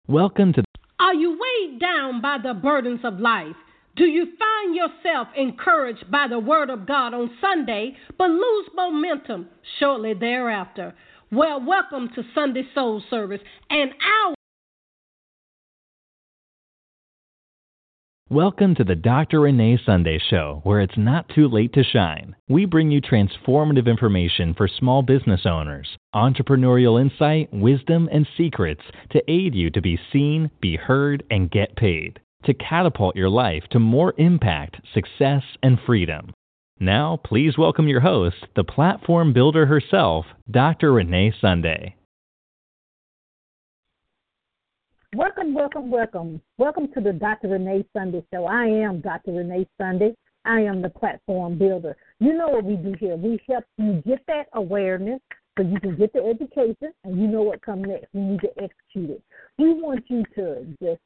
Welcome to Are you weighed down by the burdens of life? Do you find yourself encouraged by the Word of God on Sunday but lose momentum shortly thereafter? Well, welcome to Sunday Soul Service and our Welcome to the Dr. Renee Sunday Show, where it's not too late to shine. We bring you transformative information for small business owners, entrepreneurial insight, wisdom, and secrets to aid you to be seen, be heard, and get paid, to catapult your life to more impact, success, and freedom. Now, please welcome your host, the platform builder herself, Dr. Renee Sunday. Welcome, welcome, welcome. Welcome to the Dr. Renee Sunday Show. I am Dr. Renee Sunday. I am the platform builder. You know what we do here. We help you get that awareness so you can get the education, and you know what comes next. We need to execute it. We want you to just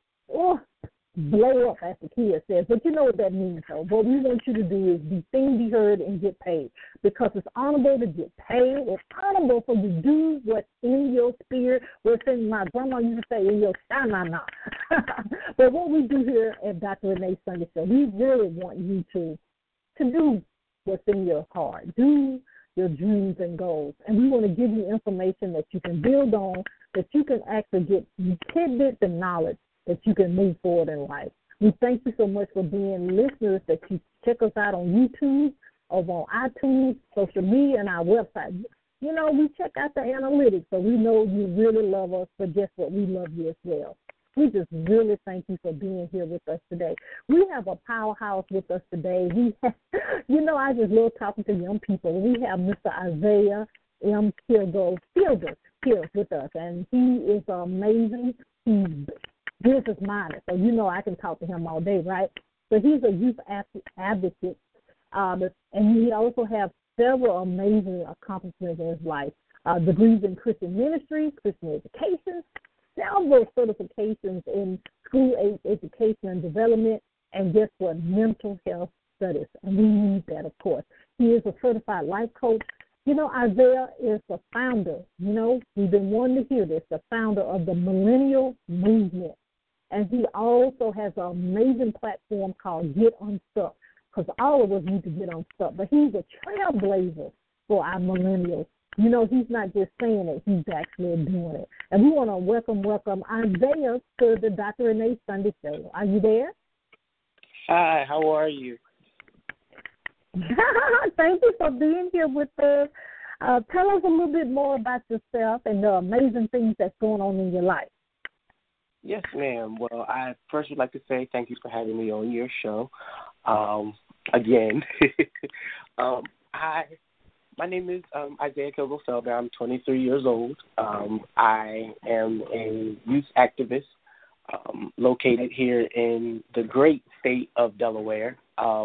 blow up, as the kid says. But you know what that means, though. What we want you to do is be seen, be heard, and get paid. Because it's honorable to get paid. It's honorable for you to do what's in your spirit, what's in, my grandma used to say, in your shanana. But what we do here at Dr. Renee Sunday Show, we really want you to do what's in your heart. Do your dreams and goals. And we want to give you information that you can build on, that you can actually get tidbits and knowledge that you can move forward in life. We thank you so much for being listeners, that you check us out on YouTube, over on iTunes, social media, and our website. You know, we check out the analytics, so we know you really love us, but guess what? We love you as well. We just really thank you for being here with us today. We have a powerhouse with us today. I just love talking to young people. We have Mr. Isaiah M. Fields here with us, and he is amazing. He's business-minded, so I can talk to him all day, right? So he's a youth advocate, and he also has several amazing accomplishments in his life, degrees in Christian ministry, Christian education, several certifications in school-age education and development, and guess what, mental health studies, and we need that, of course. He is a certified life coach. Isaiah is the founder, we've been wanting to hear this, the founder of the Millennial Movement. And he also has an amazing platform called Get Unstuck, because all of us need to get unstuck. But he's a trailblazer for our millennials. He's not just saying it, he's actually doing it. And we want to welcome Isaiah to the Dr. Renee Sunday Show. Are you there? Hi, how are you? Thank you for being here with us. Tell us a little bit more about yourself and the amazing things that's going on in your life. Yes, ma'am. Well, I first would like to say thank you for having me on your show. Again, my name is Isaiah Kilgore-Felder. I'm 23 years old. I am a youth activist located here in the great state of Delaware.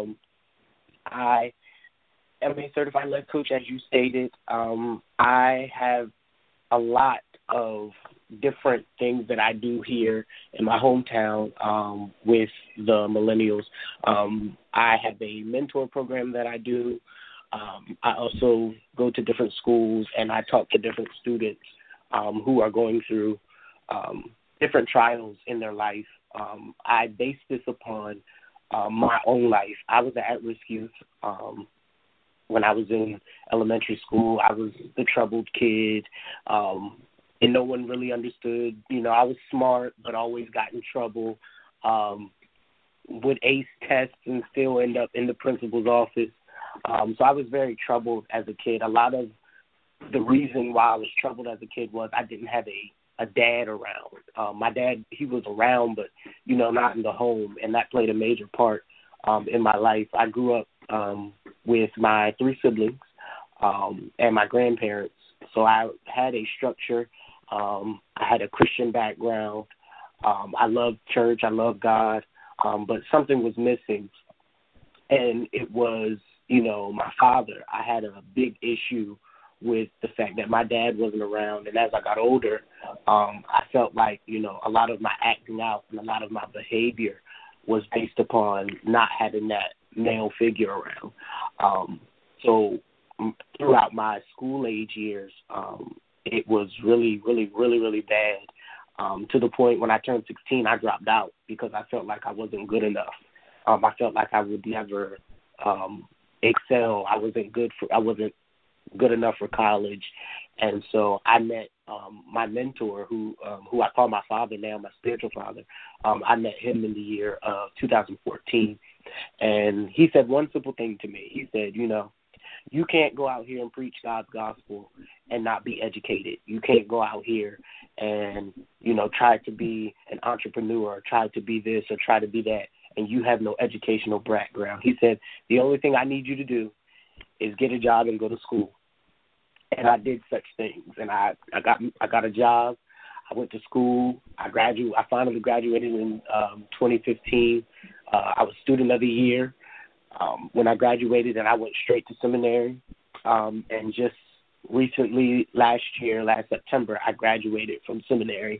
I am a certified life coach, as you stated. I have a lot of different things that I do here in my hometown with the millennials. I have a mentor program that I do. I also go to different schools and I talk to different students who are going through different trials in their life. I base this upon my own life. I was an at-risk youth. When I was in elementary school, I was the troubled kid. And no one really understood. I was smart, but always got in trouble. Would ace tests and still end up in the principal's office. So I was very troubled as a kid. A lot of the reason why I was troubled as a kid was I didn't have a dad around. My dad, he was around, but, not in the home, and that played a major part in my life. I grew up with my 3 siblings and my grandparents, so I had a structure. I had a Christian background. I loved church. I loved God. But something was missing, and it was, my father. I had a big issue with the fact that my dad wasn't around, and as I got older, I felt like, a lot of my acting out and a lot of my behavior was based upon not having that male figure around. So throughout my school age years, it was really, really, really, really bad. to the point when I turned 16, I dropped out because I felt like I wasn't good enough. I felt like I would never excel. I wasn't good enough for college. And so I met my mentor, who I call my father now, my spiritual father. I met him in the year of 2014. And he said one simple thing to me. He said, you can't go out here and preach God's gospel and not be educated. You can't go out here and, try to be an entrepreneur or try to be this or try to be that, and you have no educational background. He said, the only thing I need you to do is get a job and go to school. And I did such things. And I got a job. I went to school. I finally graduated in 2015. I was student of the year when I graduated, and I went straight to seminary. And just recently, last September, I graduated from seminary.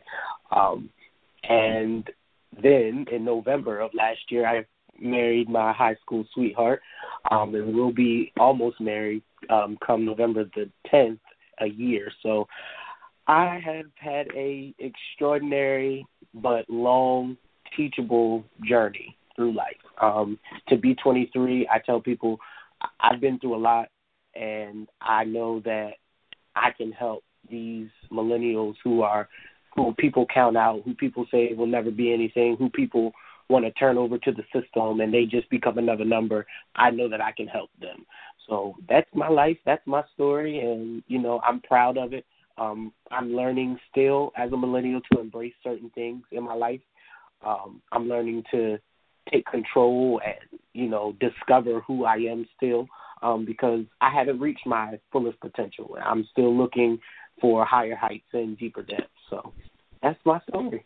And then in November of last year, I married my high school sweetheart, and we'll be almost married come November the 10th a year. So I have had a extraordinary but long, teachable journey through life. To be 23, I tell people I've been through a lot, and I know that I can help these millennials who people count out, who people say will never be anything, who people want to turn over to the system and they just become another number. I know that I can help them. So that's my life. That's my story. And, I'm proud of it. I'm learning still as a millennial to embrace certain things in my life. I'm learning to take control and, discover who I am still because I haven't reached my fullest potential. I'm still looking for higher heights and deeper depths. So that's my story.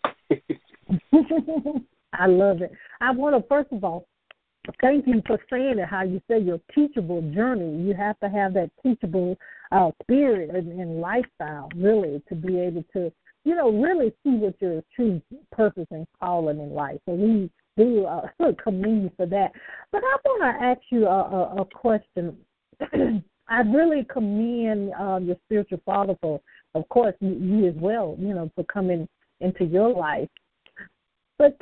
I love it. I want to, first of all, thank you for saying it, how you say your teachable journey. You have to have that teachable spirit and lifestyle, really, to be able to, really see what your true purpose and calling in life. So we do commend you for that. But I want to ask you a question. I really commend your spiritual father for, of course, you as well, for coming into your life. But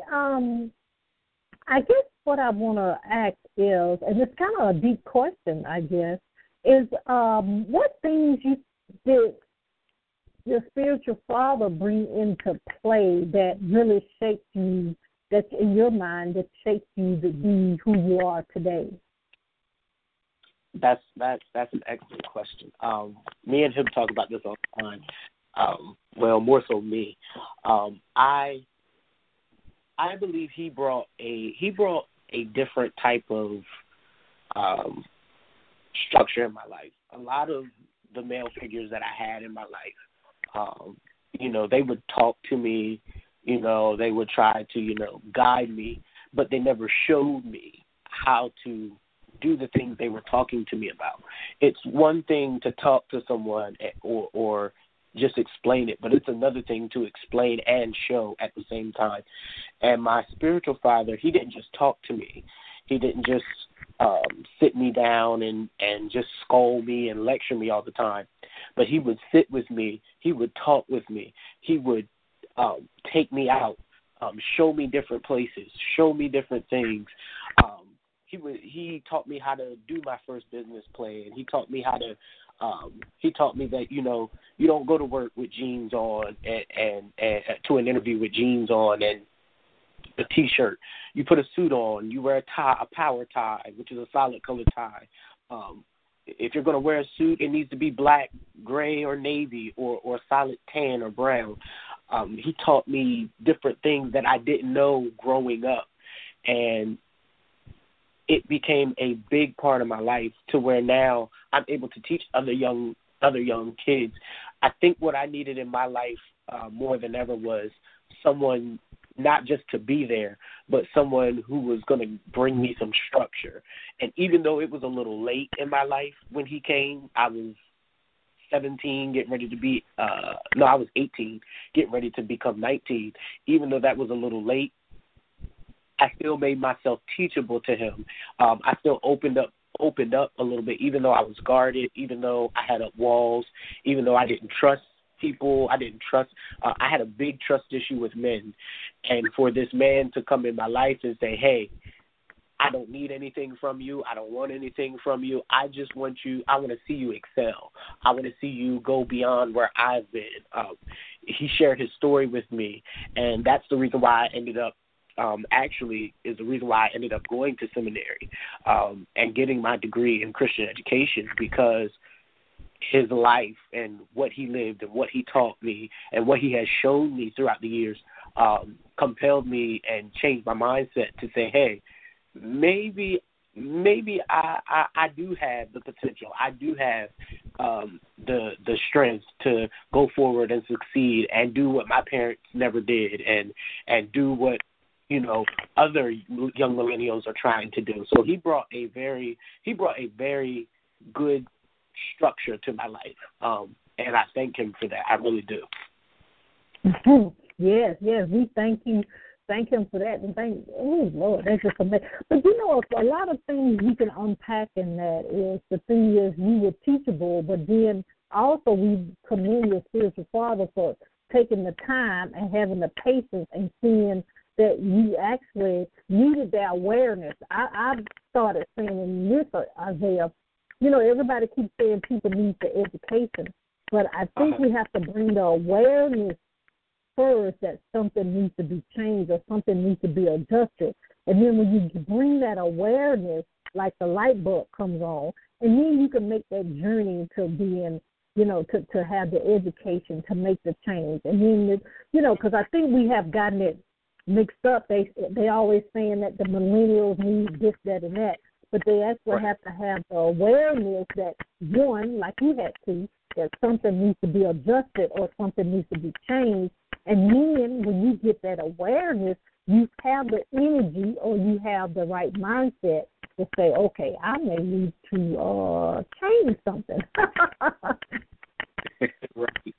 I guess what I want to ask is, and it's kind of a deep question, I guess, is what things did your spiritual father bring into play that really shaped you, that's in your mind, that shaped you to be who you are today? That's an excellent question. Me and him talk about this all the time. Well, more so me. I believe he brought a different type of structure in my life. A lot of the male figures that I had in my life, they would talk to me, they would try to, guide me, but they never showed me how to do the things they were talking to me about. It's one thing to talk to someone or just explain it, but it's another thing to explain and show at the same time. And my spiritual father, he didn't just talk to me. He didn't just sit me down and just scold me and lecture me all the time, but he would sit with me. He would talk with me. He would take me out, show me different places, show me different things. He taught me how to do my first business plan. He taught me how to he taught me that, you don't go to work with jeans on and to an interview with jeans on and a T-shirt. You put a suit on. You wear a tie, a power tie, which is a solid colored tie. If you're going to wear a suit, it needs to be black, gray, or navy, or solid tan or brown. He taught me different things that I didn't know growing up, and it became a big part of my life to where now I'm able to teach other young kids. I think what I needed in my life more than ever was someone not just to be there, but someone who was going to bring me some structure. And even though it was a little late in my life when he came, I was 17, getting ready to be, I was 18, getting ready to become 19. Even though that was a little late, I still made myself teachable to him. I still opened up a little bit, even though I was guarded, even though I had up walls, even though I didn't trust people. I didn't trust. I had a big trust issue with men. And for this man to come in my life and say, hey, I don't need anything from you. I don't want anything from you. I just want you. I want to see you excel. I want to see you go beyond where I've been. He shared his story with me, and that's the reason why I ended up is the reason why I ended up going to seminary and getting my degree in Christian education, because his life and what he lived and what he taught me and what he has shown me throughout the years compelled me and changed my mindset to say, hey, maybe I do have the potential. I do have the strength to go forward and succeed and do what my parents never did and do what, you know, other young millennials are trying to do. So he brought a very good structure to my life, and I thank him for that. I really do. Yes, we thank you. Thank him for that, and Lord, that's just amazing. But you know, a lot of things you can unpack in that is the thing is you were teachable, but then also we commend your spiritual father for taking the time and having the patience and seeing that you actually needed that awareness. I started saying in this, Isaiah, you know, everybody keeps saying people need the education, but I think we have to bring the awareness first that something needs to be changed or something needs to be adjusted. And then when you bring that awareness, like the light bulb comes on, and then you can make that journey to being, you know, to have the education to make the change. And then, you know, because I think we have gotten it mixed up. They always saying that the millennials need this, that, and that. But they actually have to have the awareness that, one, like you had to, that something needs to be adjusted or something needs to be changed. And then when you get that awareness, you have the energy or you have the right mindset to say, okay, I may need to change something. Right.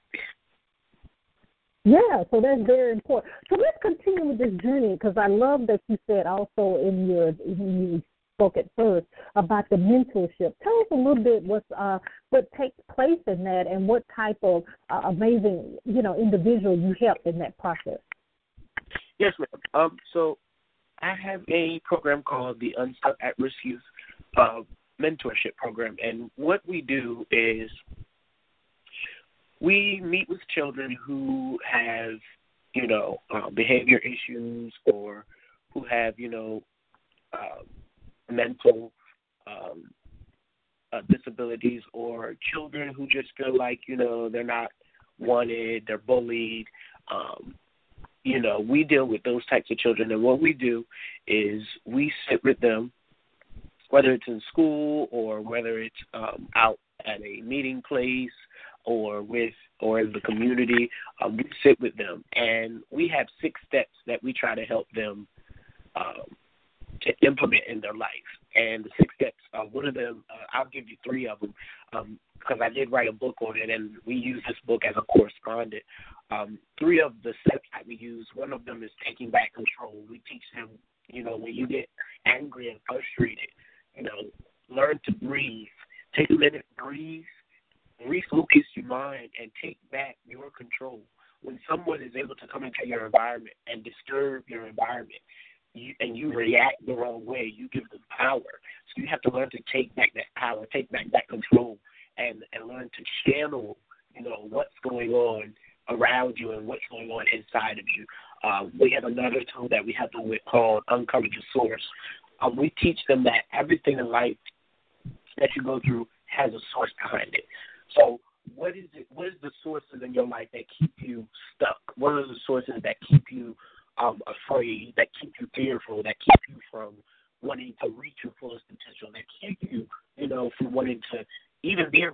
Yeah, so that's very important. So let's continue with this journey, because I love that you said also when you spoke at first about the mentorship. Tell us a little bit what takes place in that and what type of amazing, you know, individual you helped in that process. Yes, ma'am. So I have a program called the Unstuck At-Risk Youth Mentorship Program, and what we do is we meet with children who have, you know, behavior issues or who have, you know, mental disabilities, or children who just feel like, you know, they're not wanted, they're bullied. You know, we deal with those types of children, and what we do is we sit with them, whether it's in school or whether it's out at a meeting place or in the community. We sit with them, and we have 6 steps that we try to help them to implement in their life. And the 6 steps, one of them, I'll give you 3 of them, because I did write a book on it, and we use this book as a correspondent. 3 of the steps that we use, one of them is taking back control. We teach them, you know, when you get angry and frustrated, you know, learn to breathe. Take a minute, breathe, refocus your mind, and take back your control. When someone is able to come into your environment and disturb your environment, you react the wrong way, you give them power. So you have to learn to take back that power, take back that control, and learn to channel, you know, what's going on around you and what's going on inside of you. We have another tool that we have to with called Uncover Your Source. We teach them that everything in life that you go through has a source behind it. So what is it? What is the sources in your life that keep you stuck? What are the sources that keep you afraid, that keep you fearful, that keep you from wanting to reach your fullest potential, that keep you, you know, from wanting to even be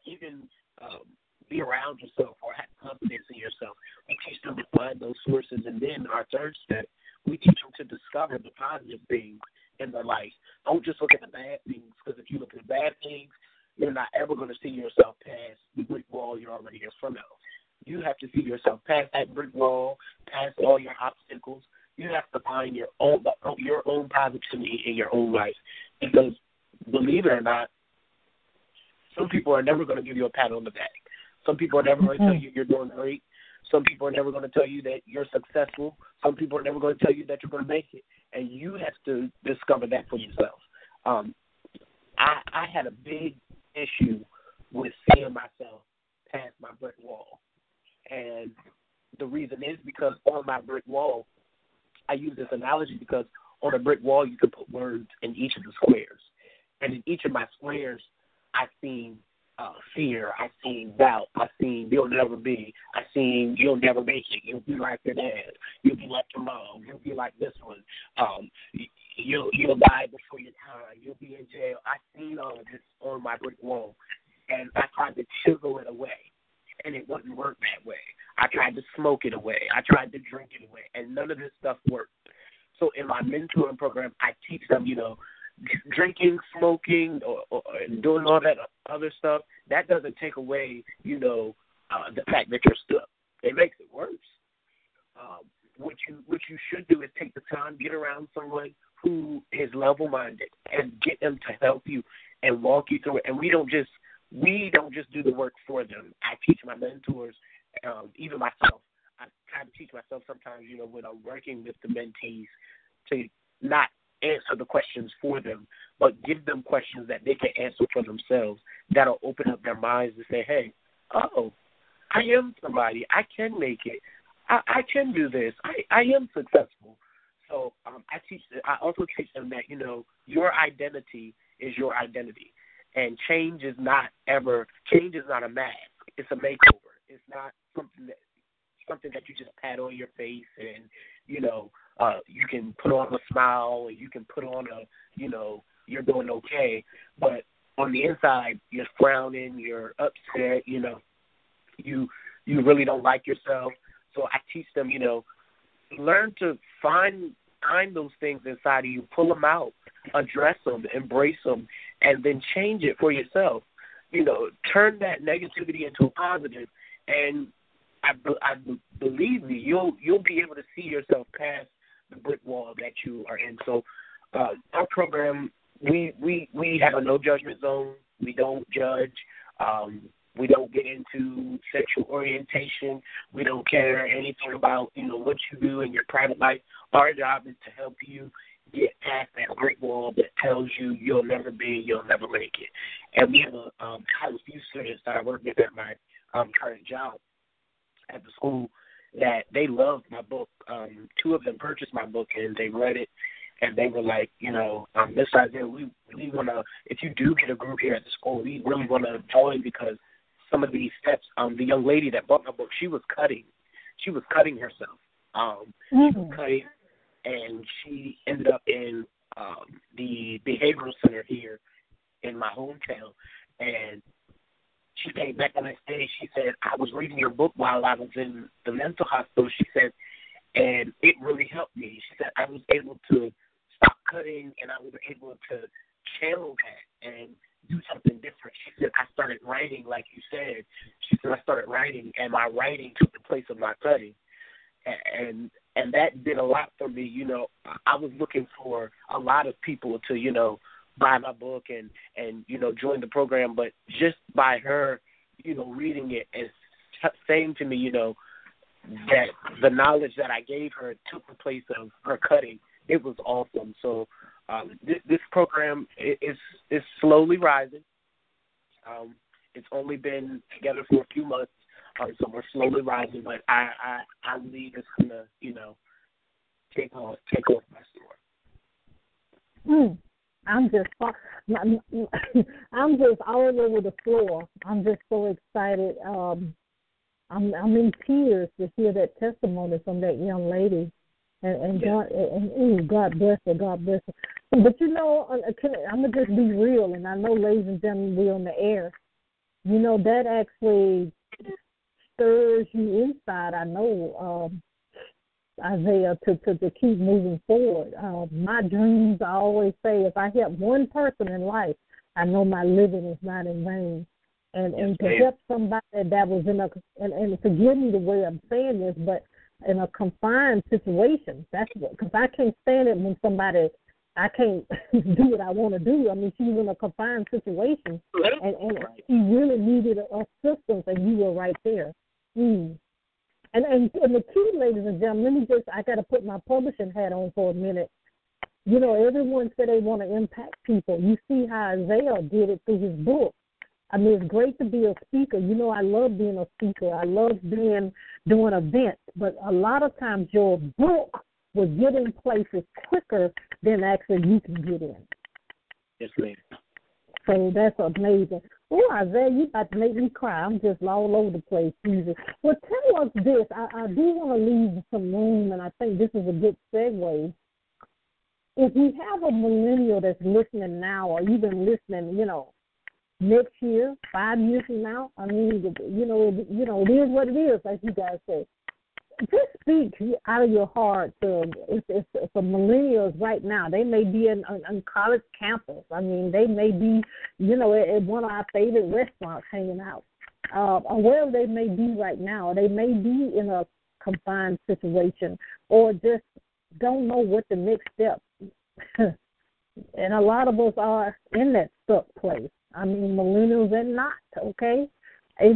around yourself or have confidence in yourself? We teach them to find those sources, and then our third step, we teach them to discover the positive things in their life. Don't just look at the bad things, because if you look at the bad things, you're not ever going to see yourself past the brick wall you're already in front of. You have to see yourself past that brick wall, past all your obstacles. You have to find your own positivity in your own life, because believe it or not, some people are never going to give you a pat on the back. Some people are never going to tell you you're doing great. Some people are never going to tell you that you're successful. Some people are never going to tell you that you're going to make it. And you have to discover that for yourself. I had a big issue with seeing myself past my brick wall. And the reason is because on my brick wall, I use this analogy because on a brick wall, you can put words in each of the squares. And in each of my squares, I've seen fear. I've seen doubt. I've seen you'll never be. I've seen you'll never make it. You'll be like your dad. You'll be like your mom. You'll be like this one. You'll die before your time. You'll be in jail. I've seen all of this on my brick wall. And I tried to chisel it away. And it wouldn't work that way. I tried to smoke it away. I tried to drink it away. And none of this stuff worked. So in my mentoring program, I teach them, drinking, smoking, or doing all that other stuff, that doesn't take away, the fact that you're stuck. It makes it worse. What you should do is take the time, get around someone who is level-minded, and get them to help you and walk you through it. And we don't just do the work for them. I teach my mentors, even myself. I try to teach myself sometimes, when I'm working with the mentees, to not answer the questions for them, but give them questions that they can answer for themselves. That'll open up their minds to say, hey, I am somebody. I can make it. I can do this. I am successful. So I also teach them that, your identity is your identity. And change is not a mask. It's a makeover. It's not something that you just pat on your face and, you can put on a smile and you can put on you're doing okay. But on the inside, you're frowning, you're upset, you really don't like yourself. So I teach them, learn to find those things inside of you, pull them out, address them, embrace them, and then change it for yourself. Turn that negativity into a positive, and I believe me, you'll be able to see yourself past the brick wall that you are in. So our program, we have a no judgment zone. We don't judge. We don't get into sexual orientation. We don't care anything about what you do in your private life. Our job is to help you get past that brick wall that tells you you'll never be, you'll never make it. And we have a few students that I work with at my current job at the school that they loved my book. Two of them purchased my book and they read it, and they were like, Miss Isaiah, we want to, if you do get a group here at the school, we really want to join because some of these steps, the young lady that bought my book, she was cutting herself. She was cutting, and she ended up in the behavioral center here in my hometown. And she came back the next day. She said, I was reading your book while I was in the mental hospital. She said, and it really helped me. She said, I was able to stop cutting, and I was able to channel that and do something different. She said, I started writing, like you said. She said, I started writing, and my writing took the place of my cutting. And that did a lot for me. I was looking for a lot of people to, buy my book and join the program. But just by her, reading it and saying to me, that the knowledge that I gave her took the place of her cutting, it was awesome. So this program is slowly rising. It's only been together for a few months, so we're slowly rising. But I believe it's gonna, take off my store. I'm just all over the floor. I'm just so excited. I'm in tears to hear that testimony from that young lady. And God bless her. God bless her. But I'm gonna just be real, and I know, ladies and gentlemen, we're on the air. That actually stirs you inside. I know, Isaiah, to keep moving forward. My dreams, I always say, if I help one person in life, I know my living is not in vain. And to help somebody that was and forgive me the way I'm saying this, but in a confined situation, that's what, because I can't stand it when somebody I can't do what I want to do. I mean, she was in a confined situation, and she really needed assistance, and you were right there. And the key, ladies and gentlemen, I got to put my publishing hat on for a minute. You know, everyone said they want to impact people. You see how Isaiah did it through his book. I mean, it's great to be a speaker. You know, I love being a speaker. I love doing events. But a lot of times your book will get in places quicker than actually you can get in. Yes, ma'am. So that's amazing. Oh, Isaiah, you about to make me cry. I'm just all over the place, Jesus. Well, tell us this. I do want to leave some room, and I think this is a good segue. If we have a millennial that's listening now, or even listening, you know, next year, 5 years from now, I mean, you know, it is what it is, like you guys say. Just speak out of your heart to if millennials right now. They may be in college campus. I mean, they may be, you know, at one of our favorite restaurants hanging out. Or wherever they may be right now. They may be in a confined situation or just don't know what the next step. And a lot of us are in that stuck place. I mean, millennials and not, okay? In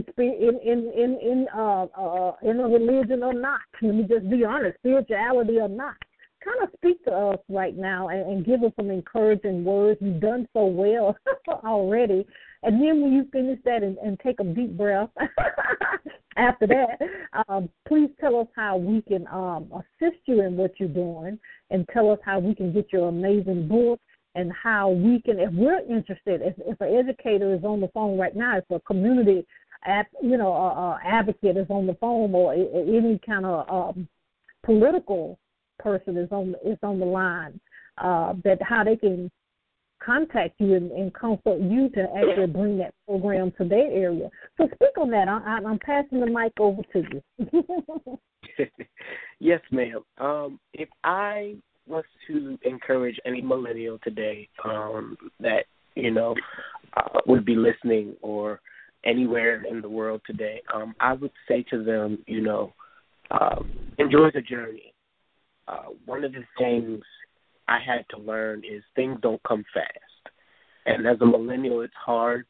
a religion or not. Let me just be honest, spirituality or not. Kind of speak to us right now and give us some encouraging words. You've done so well already. And then when you finish that and take a deep breath after that, please tell us how we can assist you in what you're doing, and tell us how we can get your amazing book, and how we can, if we're interested, if an educator is on the phone right now, if a community advocate is on the phone, or any kind of political person is on the line, that how they can contact you and consult you to actually bring that program to their area. So speak on that. I'm passing the mic over to you. Yes, ma'am. If I was to encourage any millennial today that, you know, would be listening or anywhere in the world today, I would say to them, you know, enjoy the journey. One of the things I had to learn is things don't come fast. And as a millennial, it's hard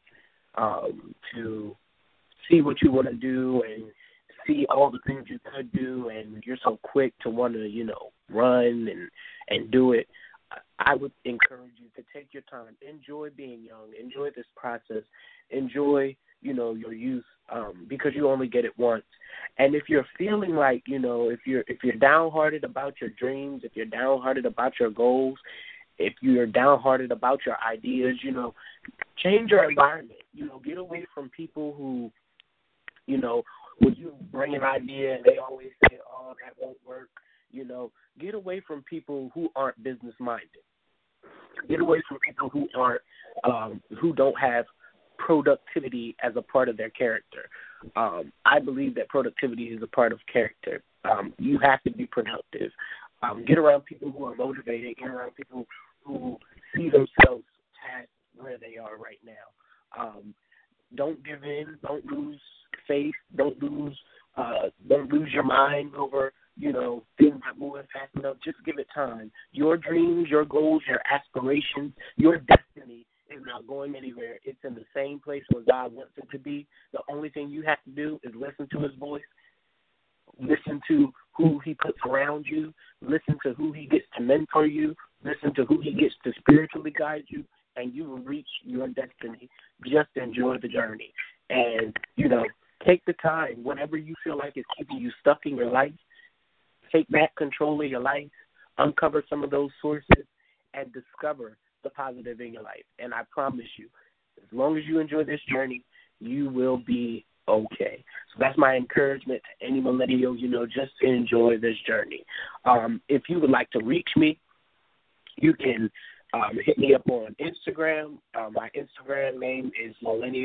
to see what you want to do and see all the things you could do, and you're so quick to want to, you know, run and do it. I would encourage you to take your time, enjoy being young, enjoy this process, enjoy, you know, your youth, because you only get it once. And if you're feeling like, you know, if you're downhearted about your dreams, if you're downhearted about your goals, if you're downhearted about your ideas, you know, change your environment. You know, get away from people who, you know, when you bring an idea and they always say, oh, that won't work, you know, get away from people who aren't business-minded. Get away from people who aren't, who don't have productivity as a part of their character. I believe that productivity is a part of character. You have to be productive. Get around people who are motivated. Get around people who see themselves at where they are right now. Don't give in. Don't lose faith. Don't lose your mind over, you know, things that move fast enough. Just give it time. Your dreams, your goals, your aspirations, your destiny is not going anywhere. It's in the same place where God wants it to be. The only thing you have to do is listen to his voice, listen to who he puts around you, listen to who he gets to mentor you, listen to who he gets to spiritually guide you, and you will reach your destiny. Just enjoy the journey. And, you know, take the time. Whatever you feel like is keeping you stuck in your life, take back control of your life, uncover some of those sources, and discover the positive in your life. And I promise you, as long as you enjoy this journey, you will be okay. So that's my encouragement to any millennial, you know, just enjoy this journey. If you would like to reach me, you can hit me up on Instagram. My Instagram name is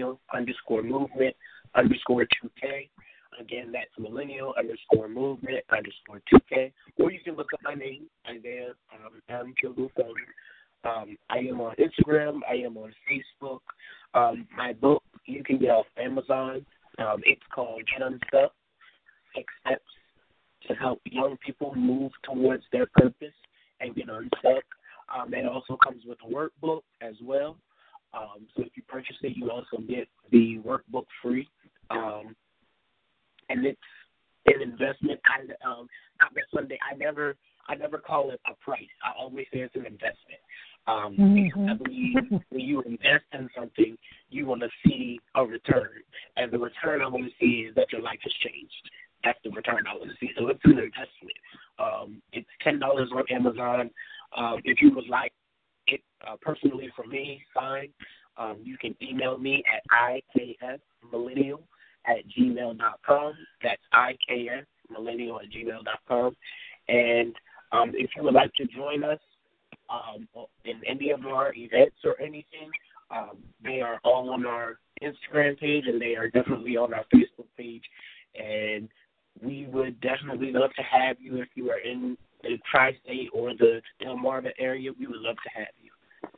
millennial_movement_2K. Again, that's millennial_movement_2K. Or you can look up my name, Isaiah M. Kilgore-Felder. I am on Instagram. I am on Facebook. My book, you can get off Amazon. It's called Get Unstuck, 6 Steps to Help Young People Move Towards Their Purpose and Get Unstuck. It also comes with a workbook as well. So if you purchase it, you also get the workbook free. And it's an investment. Not that Sunday, I never call it a price. I always say it's an investment. Because I believe when you invest in something, you want to see a return. And the return I want to see is that your life has changed. That's the return I want to see. So it's an investment. It's $10 on Amazon. If you would like it personally from me, fine. You can email me at iksmillennial@gmail.com. That's iksmillennial@gmail.com. And if you would like to join us in any of our events or anything, they are all on our Instagram page, and they are definitely on our Facebook page. And we would definitely love to have you if you are in the Tri-State or the Delmarva area. We would love to have you.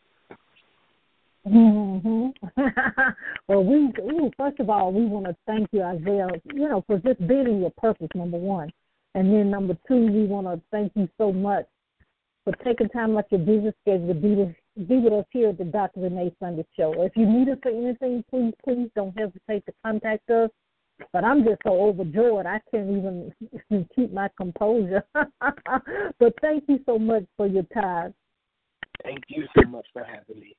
Well, first of all, we want to thank you, Isaiah, for just being in your purpose, number one. And then number two, we want to thank you so much for taking time out your business schedule to be with us here at the Dr. Renee Sunday Show. If you need us for anything, please don't hesitate to contact us. But I'm just so overjoyed, I can't even keep my composure. But thank you so much for your time. Thank you so much for having me.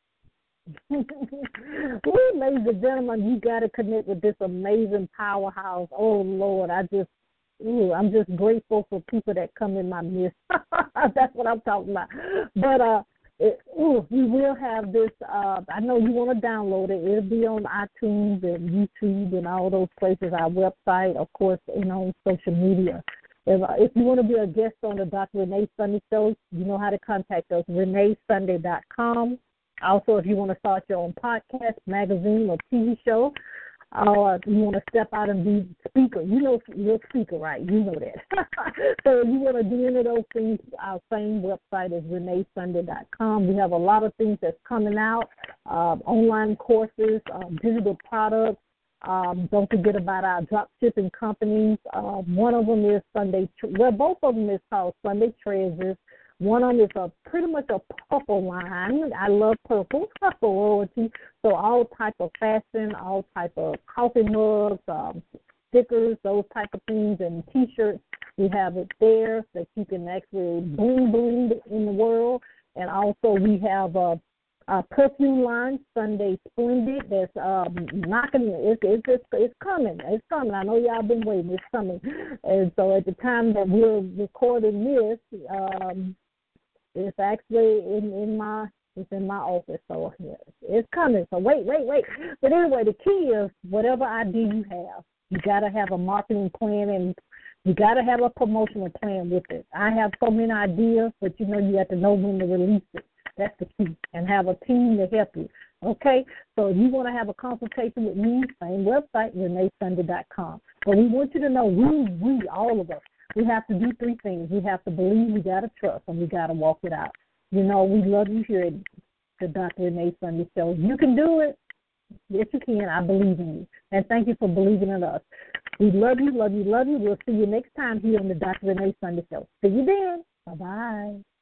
Well, ladies and gentlemen, you got to connect with this amazing powerhouse. Oh, Lord, I'm just grateful for people that come in my midst. That's what I'm talking about. But we will have this. I know you want to download it. It'll be on iTunes and YouTube and all those places, our website, of course, on social media. If you want to be a guest on the Dr. Renee Sunday Show, you know how to contact us, reneesunday.com. Also, if you want to start your own podcast, magazine, or TV show, or you want to step out and be speaker, you're a speaker, right? You know that. So if you want to do any of those things, our same website is reneesunday.com. We have a lot of things that's coming out, online courses, digital products. Don't forget about our drop shipping companies. One of them is both of them is called Sunday Treasures. One of them is pretty much a purple line. I love purple royalty. So all type of fashion, all type of coffee mugs, stickers, those type of things, and T-shirts. We have it there that you can actually bling in the world. And also we have a perfume line, Sunday Splendid. That's knocking. It's coming. It's coming. I know y'all been waiting. It's coming. And so at the time that we're recording this, it's actually in my office. So it's coming. So wait. But anyway, the key is whatever idea you have, you got to have a marketing plan and you got to have a promotional plan with it. I have so many ideas, but you have to know when to release it. That's the key, and have a team to help you. Okay? So if you want to have a consultation with me, same website, reneesunday.com. But we want you to know, we, all of us, we have to do three things. We have to believe, we got to trust, and we got to walk it out. We love you here at the Dr. Renee Sunday Show. You can do it. Yes, you can. I believe in you. And thank you for believing in us. We love you. We'll see you next time here on the Dr. Renee Sunday Show. See you then. Bye-bye.